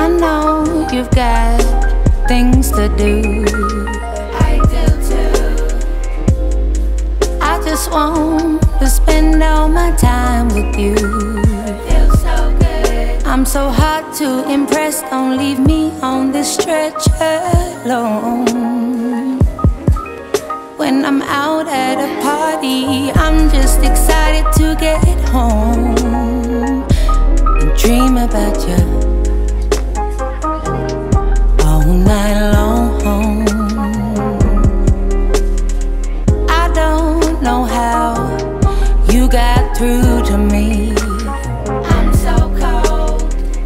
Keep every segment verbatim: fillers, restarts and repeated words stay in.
know you've got things to do. I do too. I just want to spend all my time with you. Feels so good. I'm so hard to impress, don't leave me on this stretch alone. When I'm out at a party, I'm just excited to get home and dream about you all night long. I don't know how you got through to me. I'm so cold.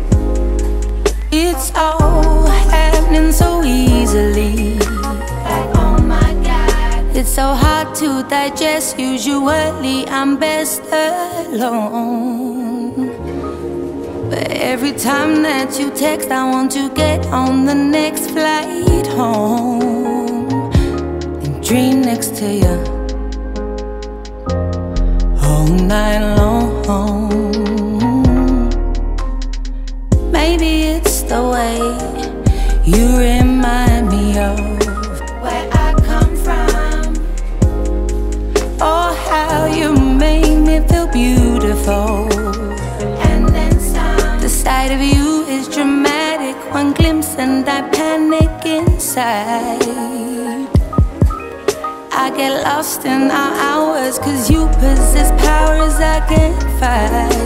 It's all happening so easily. Like, oh my God. It's so hard to digest. Usually I'm best alone, but every time that you text, I want to get on the next flight home and dream next to you all night long. Maybe it's the way you remind me of Where I come from. oh, how you make me feel beautiful. And then some. The sight of you is dramatic. One glimpse and I panic inside. I get lost in our hours, cause you possess powers I can't fight.